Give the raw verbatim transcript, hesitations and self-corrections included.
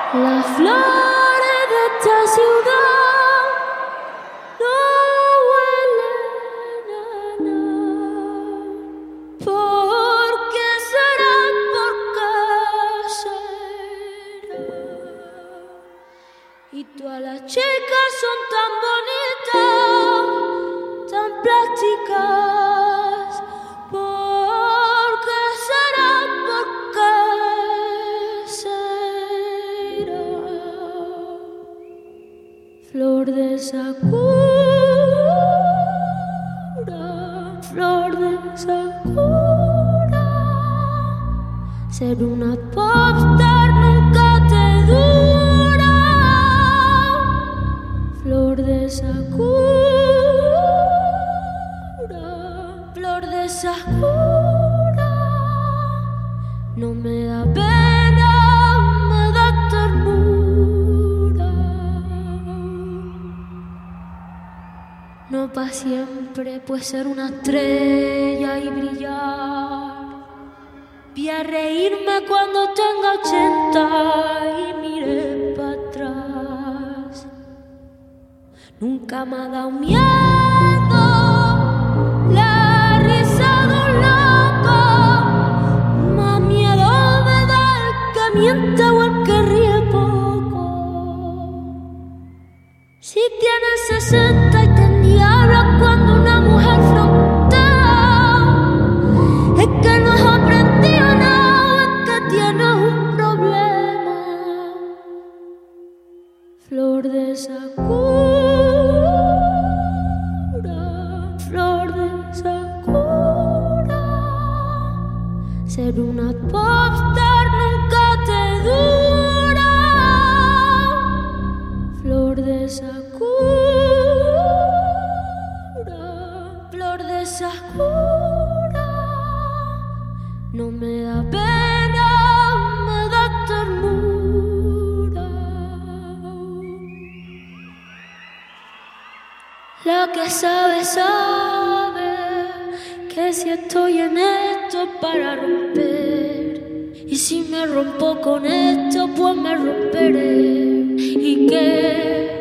Las flores de esta ciudad no huelen a nada. ¿Por qué será? ¿Por qué será? Y todas las chicas son tan bonitas, tan plásticas. ¿Por qué será? ¿Por qué será? Flor de Sakura, flor de Sakura. Ser una popstar nunca te dura. Flor de Sakura, flor de Sakura. No me da pena, me da ternura. No pa' siempre, pues ser una estrella y brillar. Vi a reírme cuando tenga ochenta y miré para atrás. Nunca me ha dado miedo la risa de un loco. Más miedo me da el que miente o el que ríe poco. Si tienes sesenta y te endiablas cuando una mujer frontea, es que no has aprendido nada, es que tienes un problema. Flor de Sakura, flor de Sakura. Ser una popstar nunca te dura. Flor de Sakura, flor de Sakura. No me da pena, me da ternura. La que sabe, sabe que si estoy en esto es para romper. Y si me rompo con esto, pues me romperé. ¿Y qué?